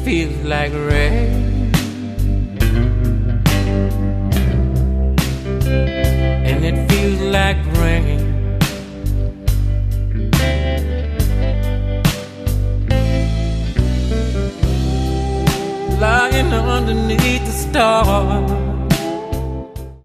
feels like rain, and it feels like rain. Lying underneath the stars,